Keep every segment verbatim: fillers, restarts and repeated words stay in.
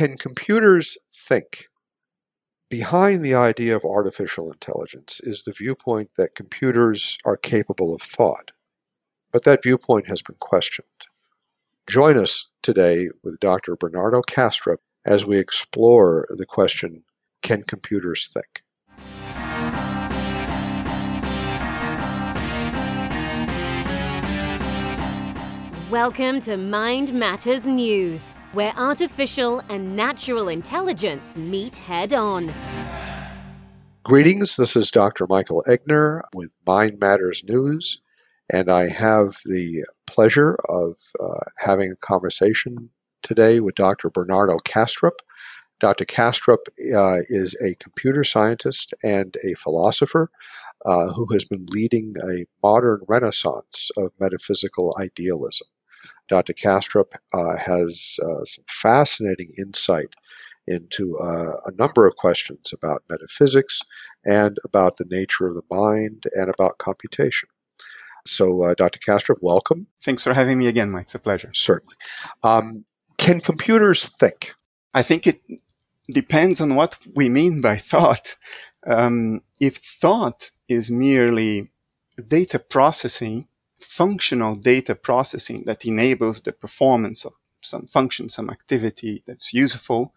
Can computers think? Behind the idea of artificial intelligence is the viewpoint that computers are capable of thought, but that viewpoint has been questioned. Join us today with Doctor Bernardo Kastrup as we explore the question, can computers think? Welcome to Mind Matters News, where artificial and natural intelligence meet head-on. Greetings, this is Doctor Michael Egner with Mind Matters News, and I have the pleasure of uh, having a conversation today with Doctor Bernardo Kastrup. Doctor Kastrup uh, is a computer scientist and a philosopher uh, who has been leading a modern renaissance of metaphysical idealism. Doctor Kastrup uh, has uh, some fascinating insight into uh, a number of questions about metaphysics and about the nature of the mind and about computation. So, uh, Doctor Kastrup, welcome. Thanks for having me again, Mike. It's a pleasure. Certainly. Um, can computers think? I think it depends on what we mean by thought. Um, if thought is merely data processing, functional data processing that enables the performance of some function, some activity that's useful,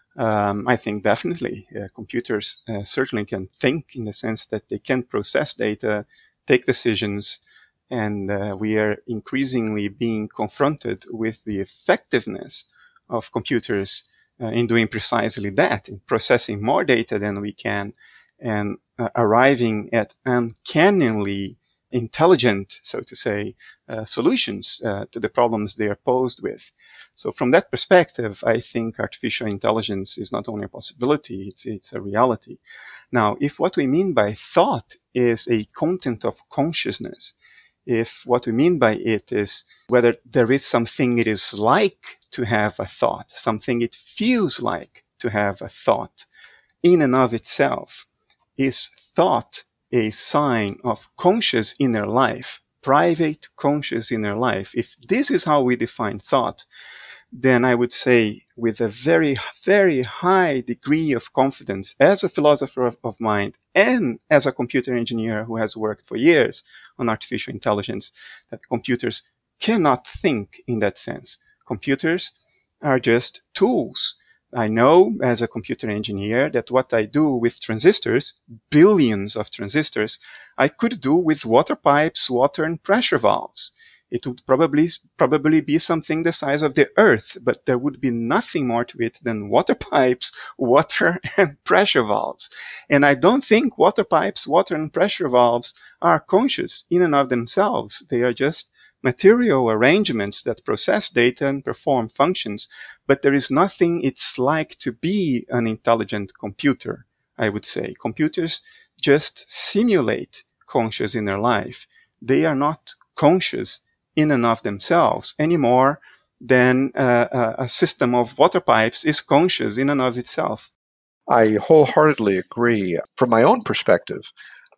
um, I think definitely uh, computers uh, certainly can think in the sense that they can process data, take decisions, and uh, we are increasingly being confronted with the effectiveness of computers uh, in doing precisely that, in processing more data than we can and uh, arriving at uncannily intelligent, so to say, uh, solutions uh, to the problems they are posed with. So from that perspective, I think artificial intelligence is not only a possibility, it's, it's a reality. Now, if what we mean by thought is a content of consciousness, if what we mean by it is whether there is something it is like to have a thought, something it feels like to have a thought in and of itself, is thought a sign of conscious inner life, private conscious inner life? If this is how we define thought, then I would say with a very, very high degree of confidence as a philosopher of, of mind and as a computer engineer who has worked for years on artificial intelligence, that computers cannot think in that sense. Computers are just tools. I know as a computer engineer that what I do with transistors, billions of transistors, I could do with water pipes, water and pressure valves. It would probably, probably be something the size of the earth, but there would be nothing more to it than water pipes, water and pressure valves. And I don't think water pipes, water and pressure valves are conscious in and of themselves. They are just material arrangements that process data and perform functions, but there is nothing it's like to be an intelligent computer, I would say. Computers just simulate conscious inner life. They are not conscious in and of themselves any more than uh, a system of water pipes is conscious in and of itself. I wholeheartedly agree. From my own perspective,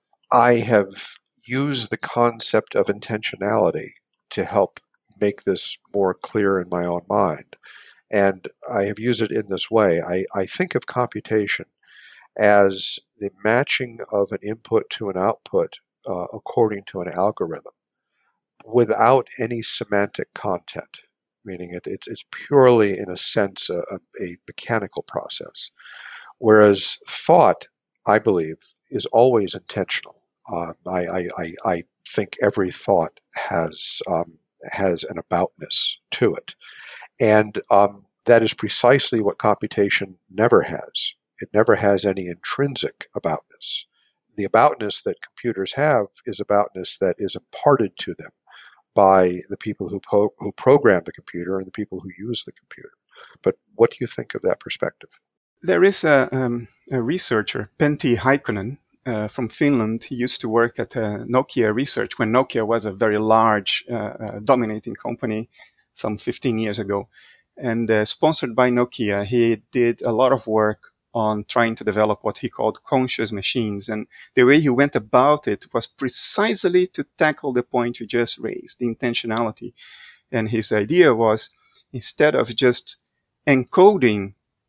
I have used the concept of intentionality to help make this more clear in my own mind. And I have used it in this way. I, I think of computation as the matching of an input to an output uh, according to an algorithm without any semantic content, meaning it, it's, it's purely, in a sense, a, a mechanical process. Whereas thought, I believe, is always intentional. Um, I, I, I, I think every thought has um, has an aboutness to it, and um, that is precisely what computation never has. It never has any intrinsic aboutness. The aboutness that computers have is aboutness that is imparted to them by the people who po- who program the computer and the people who use the computer. But what do you think of that perspective? There is a, um, a researcher, Pentti Haikonen, uh, from Finland. He used to work at uh, Nokia Research when Nokia was a very large, uh, uh, dominating company some fifteen years ago. And uh, sponsored by Nokia, he did a lot of work on trying to develop what he called conscious machines. And the way he went about it was precisely to tackle the point you just raised, the intentionality. And his idea was, instead of just encoding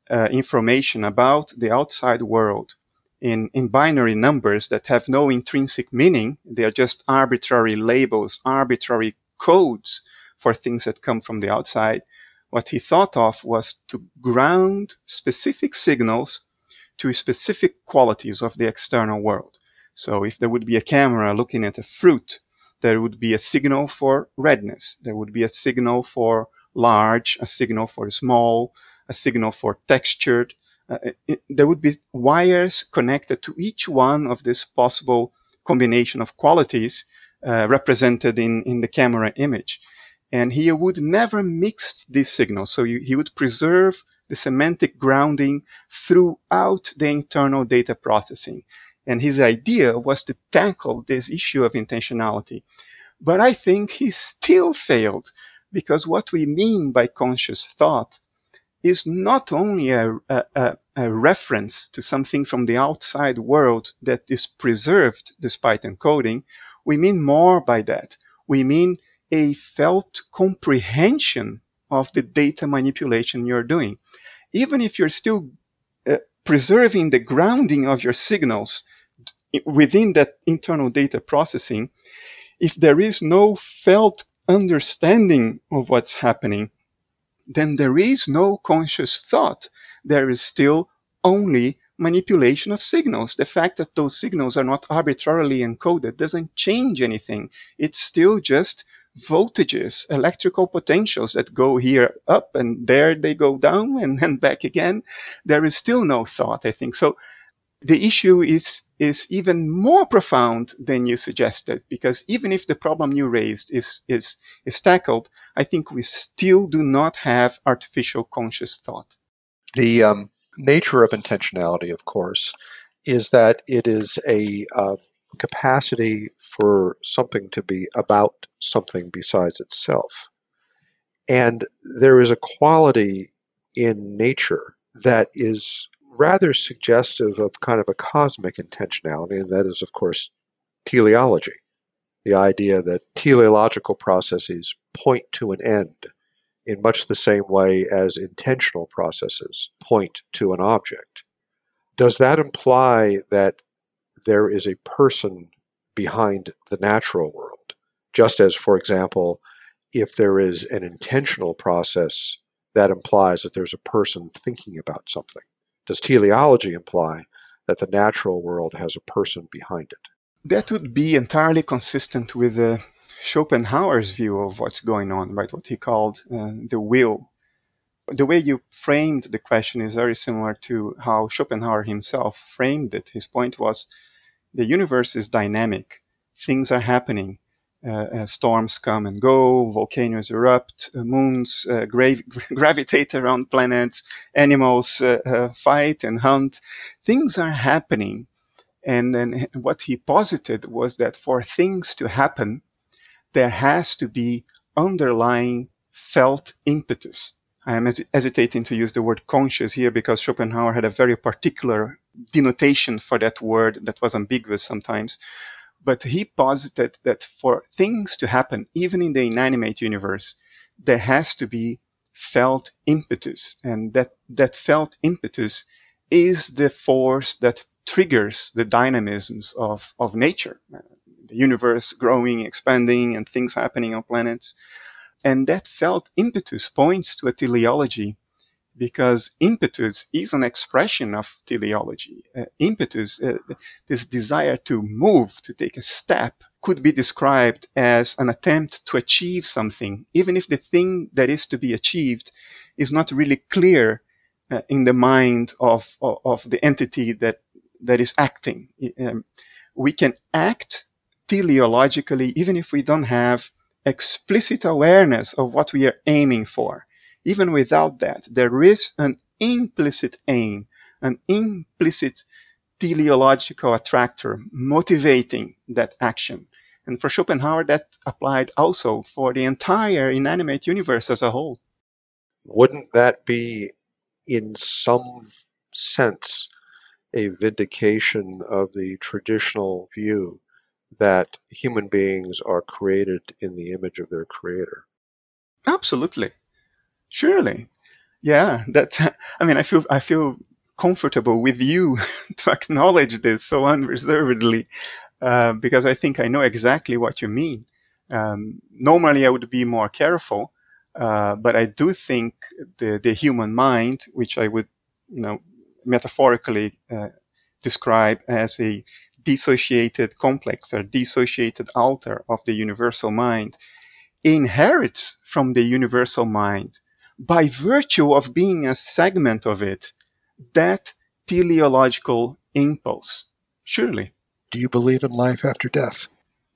uh, information about the outside world in, in binary numbers that have no intrinsic meaning. They are just arbitrary labels, arbitrary codes for things that come from the outside. What he thought of was to ground specific signals to specific qualities of the external world. So if there would be a camera looking at a fruit, there would be a signal for redness. There would be a signal for large, a signal for small, a signal for textured. Uh, it, there would be wires connected to each one of this possible combination of qualities uh, represented in, in the camera image. And he would never mix these signals. So you, he would preserve the semantic grounding throughout the internal data processing. And his idea was to tackle this issue of intentionality. But I think he still failed, because what we mean by conscious thought is not only a, a, a reference to something from the outside world that is preserved despite encoding. We mean more by that. We mean a felt comprehension of the data manipulation you're doing. Even if you're still uh, preserving the grounding of your signals within that internal data processing, if there is no felt understanding of what's happening, then there is no conscious thought. There is still only manipulation of signals. The fact that those signals are not arbitrarily encoded doesn't change anything. It's still just voltages, electrical potentials that go here up and there they go down and then back again. There is still no thought, I think. So the issue is, is even more profound than you suggested, because even if the problem you raised is, is, is tackled, I think we still do not have artificial conscious thought. The um, nature of intentionality, of course, is that it is a uh, capacity for something to be about something besides itself. And there is a quality in nature that is rather suggestive of kind of a cosmic intentionality, and that is, of course, teleology. The idea that teleological processes point to an end in much the same way as intentional processes point to an object. Does that imply that there is a person behind the natural world? Just as, for example, if there is an intentional process, that implies that there's a person thinking about something. Does teleology imply that the natural world has a person behind it? That would be entirely consistent with uh, Schopenhauer's view of what's going on, right? What he called uh, the will. The way you framed the question is very similar to how Schopenhauer himself framed it. His point was the universe is dynamic. Things are happening. Uh, uh, storms come and go, volcanoes erupt, uh, moons uh, gra- gravitate around planets, animals uh, uh, fight and hunt. Things are happening. And then what he posited was that for things to happen, there has to be underlying felt impetus. I am hes- hesitating to use the word conscious here because Schopenhauer had a very particular denotation for that word that was ambiguous sometimes. But he posited that for things to happen, even in the inanimate universe, there has to be felt impetus. And that, that felt impetus is the force that triggers the dynamisms of, of nature. The universe growing, expanding, and things happening on planets. And that felt impetus points to a teleology, because impetus is an expression of teleology. Uh, impetus, uh, this desire to move, to take a step, could be described as an attempt to achieve something, even if the thing that is to be achieved is not really clear uh, in the mind of, of, of the entity that, that is acting. Um, we can act teleologically even if we don't have explicit awareness of what we are aiming for. Even without that, there is an implicit aim, an implicit teleological attractor motivating that action. And for Schopenhauer, that applied also for the entire inanimate universe as a whole. Wouldn't that be, in some sense, a vindication of the traditional view that human beings are created in the image of their creator? Absolutely. Surely. Yeah, that, I mean, I feel, I feel comfortable with you to acknowledge this so unreservedly, uh, because I think I know exactly what you mean. Um, normally I would be more careful, uh, but I do think the, the human mind, which I would, you know, metaphorically uh, describe as a dissociated complex or dissociated alter of the universal mind, inherits from the universal mind by virtue of being a segment of it, that teleological impulse. Surely. Do you believe in life after death?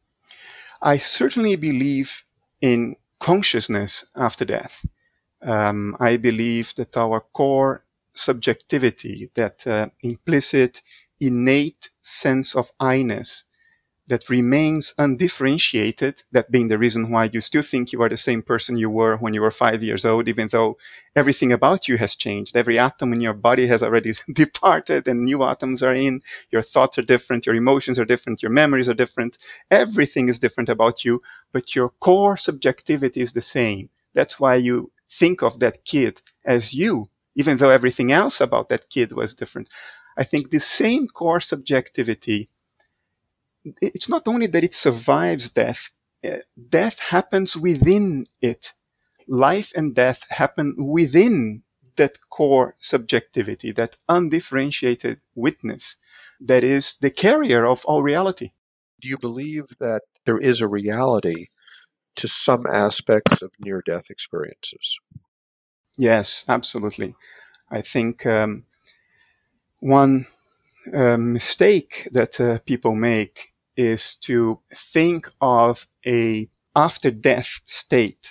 I certainly believe in consciousness after death. Um, I believe that our core subjectivity, that uh, implicit, innate sense of I-ness that remains undifferentiated, that being the reason why you still think you are the same person you were when you were five years old, even though everything about you has changed. Every atom in your body has already departed and new atoms are in. Your thoughts are different. Your emotions are different. Your memories are different. Everything is different about you, but your core subjectivity is the same. That's why you think of that kid as you, even though everything else about that kid was different. I think the same core subjectivity, it's not only that it survives death, uh, death happens within it. Life and death happen within that core subjectivity, that undifferentiated witness that is the carrier of all reality. Do you believe that there is a reality to some aspects of near-death experiences? Yes, absolutely. I think um, one uh, mistake that uh, people make is to think of a after death state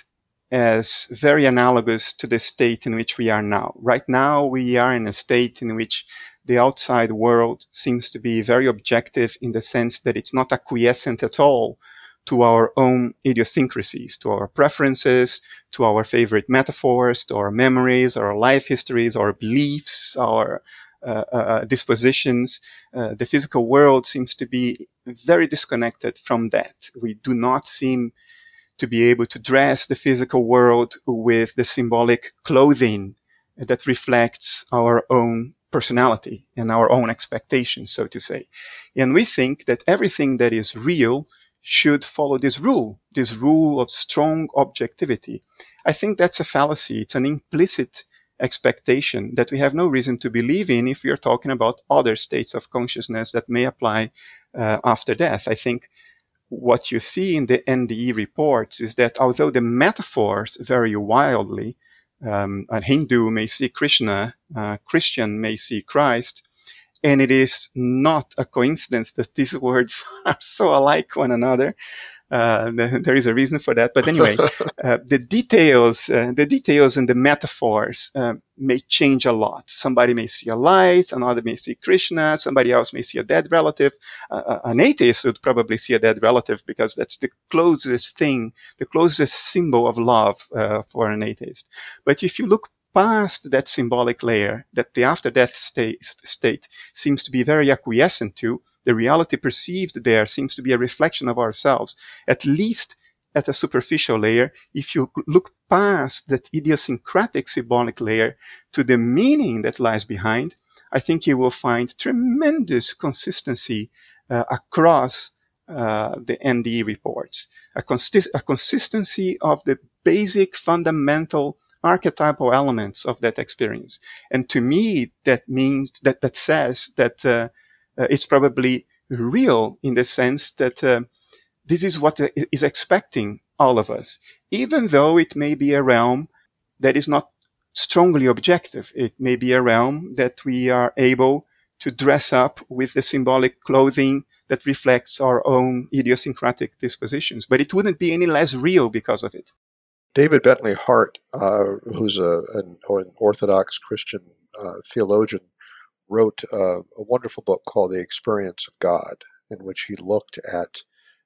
as very analogous to the state in which we are now. Right now, we are in a state in which the outside world seems to be very objective in the sense that it's not acquiescent at all to our own idiosyncrasies, to our preferences, to our favorite metaphors, to our memories, our life histories, our beliefs, our uh, uh, dispositions. Uh, the physical world seems to be very disconnected from that. We do not seem to be able to dress the physical world with the symbolic clothing that reflects our own personality and our own expectations, so to say. And we think that everything that is real should follow this rule, this rule of strong objectivity. I think that's a fallacy. It's an implicit expectation that we have no reason to believe in if we are talking about other states of consciousness that may apply uh, after death. I think what you see in the N D E reports is that although the metaphors vary wildly, um, a Hindu may see Krishna, a Christian may see Christ, and it is not a coincidence that these words are so alike one another. Uh, there is a reason for that. But anyway, uh, the details, uh, the details and the metaphors uh, may change a lot. Somebody may see a light, another may see Krishna, somebody else may see a dead relative. Uh, an atheist would probably see a dead relative because that's the closest thing, the closest symbol of love uh, for an atheist. But if you look past that symbolic layer that the after-death state, state seems to be very acquiescent to, the reality perceived there seems to be a reflection of ourselves, at least at a superficial layer. If you look past that idiosyncratic symbolic layer to the meaning that lies behind, I think you will find tremendous consistency uh, across uh, the N D E reports, a, consi- a consistency of the basic fundamental archetypal elements of that experience. And to me, that means that, that says that uh, uh, it's probably real in the sense that uh, this is what is expecting all of us, even though it may be a realm that is not strongly objective. It may be a realm that we are able to dress up with the symbolic clothing that reflects our own idiosyncratic dispositions, but it wouldn't be any less real because of it. David Bentley Hart, uh, who's a, an, an Orthodox Christian uh, theologian, wrote uh, a wonderful book called The Experience of God, in which he looked at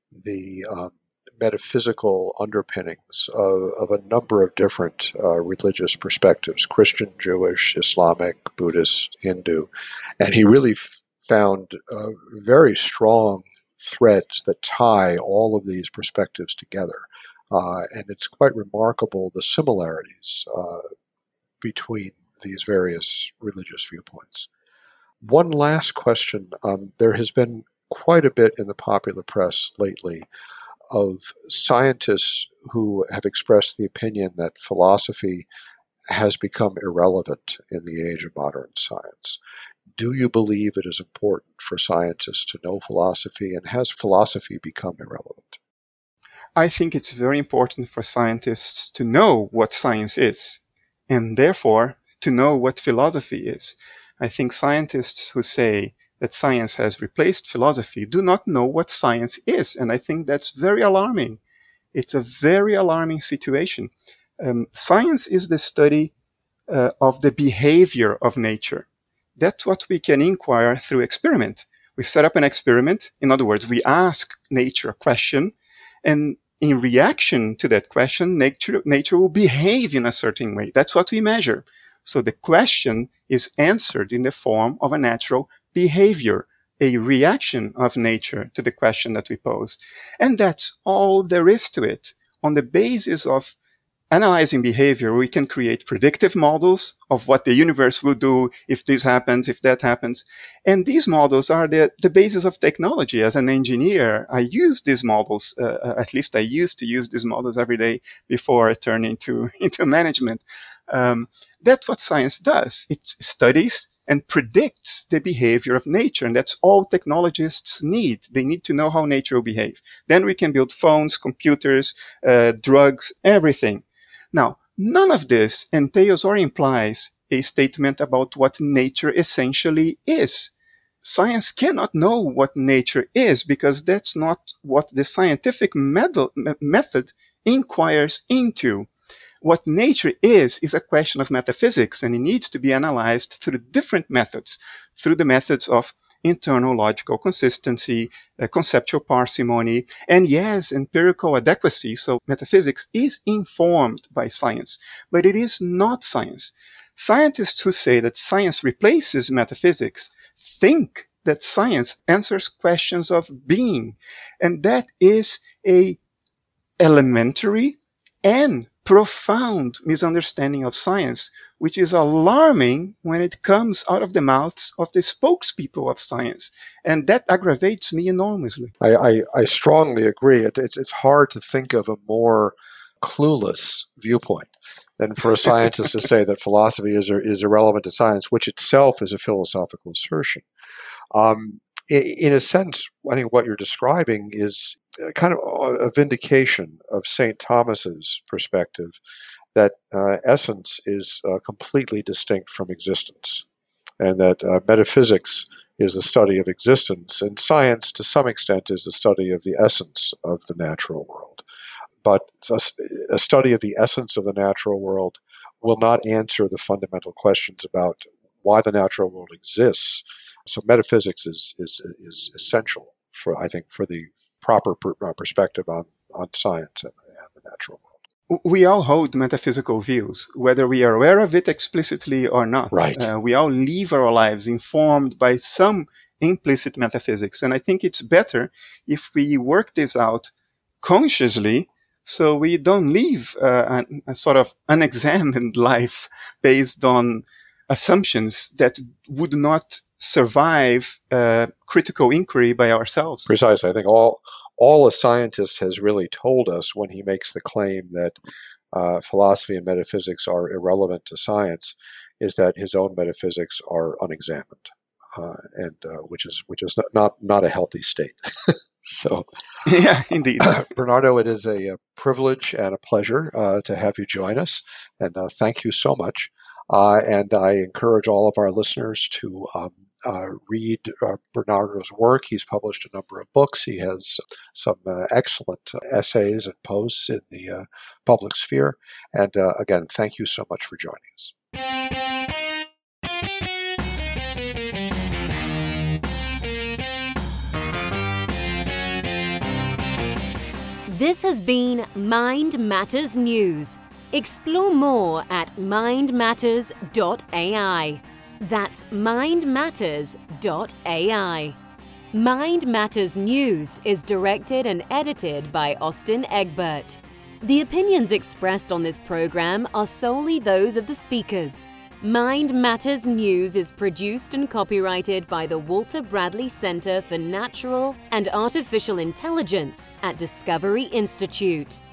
the um, metaphysical underpinnings of, of a number of different uh, religious perspectives, Christian, Jewish, Islamic, Buddhist, Hindu. And he really f- found uh, very strong threads that tie all of these perspectives together. Uh, and it's quite remarkable the similarities uh, between these various religious viewpoints. One last question. Um, there has been quite a bit in the popular press lately of scientists who have expressed the opinion that philosophy has become irrelevant in the age of modern science. Do you believe it is important for scientists to know philosophy, and has philosophy become irrelevant? I think it's very important for scientists to know what science is, and therefore to know what philosophy is. I think scientists who say that science has replaced philosophy do not know what science is, and I think that's very alarming. It's a very alarming situation. Um, science is the study uh, of the behavior of nature. That's what we can inquire through experiment. We set up an experiment. In other words, we ask nature a question, and in reaction to that question, nature, nature will behave in a certain way. That's what we measure. So the question is answered in the form of a natural behavior, a reaction of nature to the question that we pose. And that's all there is to it. On the basis of analyzing behavior, we can create predictive models of what the universe will do if this happens, if that happens. And these models are the, the basis of technology. As an engineer, I use these models, uh, at least I used to use these models every day before I turned into, into management. Um, that's what science does. It studies and predicts the behavior of nature. And that's all technologists need. They need to know how nature will behave. Then we can build phones, computers, uh, drugs, everything. Now, none of this entails or implies a statement about what nature essentially is. Science cannot know what nature is because that's not what the scientific method inquires into. What nature is, is a question of metaphysics, and it needs to be analyzed through different methods, through the methods of internal logical consistency, uh, conceptual parsimony, and yes, empirical adequacy. So metaphysics is informed by science, but it is not science. Scientists who say that science replaces metaphysics think that science answers questions of being, and that is a elementary and profound misunderstanding of science, which is alarming when it comes out of the mouths of the spokespeople of science. And that aggravates me enormously. I, I, I strongly agree. It, it's, it's hard to think of a more clueless viewpoint than for a scientist to say that philosophy is, is irrelevant to science, which itself is a philosophical assertion. Um, in, in a sense, I think what you're describing is kind of a vindication of Saint Thomas's perspective that uh, essence is uh, completely distinct from existence, and that uh, metaphysics is the study of existence, and science, to some extent, is the study of the essence of the natural world. But a, a study of the essence of the natural world will not answer the fundamental questions about why the natural world exists. So metaphysics is is, is essential for, I think, for the proper per, uh, perspective on, on science and, and the natural world. We all hold metaphysical views, whether we are aware of it explicitly or not. Right. Uh, we all live our lives informed by some implicit metaphysics. And I think it's better if we work this out consciously so we don't live uh, a, a sort of unexamined life based on assumptions that would not survive uh, critical inquiry by ourselves. Precisely. I think all all a scientist has really told us when he makes the claim that uh, philosophy and metaphysics are irrelevant to science is that his own metaphysics are unexamined, uh, and uh, which is which is not not, not a healthy state. So, yeah, indeed, Bernardo, it is a, a privilege and a pleasure uh, to have you join us, and uh, thank you so much. Uh, and I encourage all of our listeners to um, uh, read uh, Bernardo's work. He's published a number of books. He has some uh, excellent essays and posts in the uh, public sphere. And uh, again, thank you so much for joining us. This has been Mind Matters News. Explore more at mind matters dot A I. That's mind matters dot A I. Mind Matters News is directed and edited by Austin Egbert. The opinions expressed on this program are solely those of the speakers. Mind Matters News is produced and copyrighted by the Walter Bradley Center for Natural and Artificial Intelligence at Discovery Institute.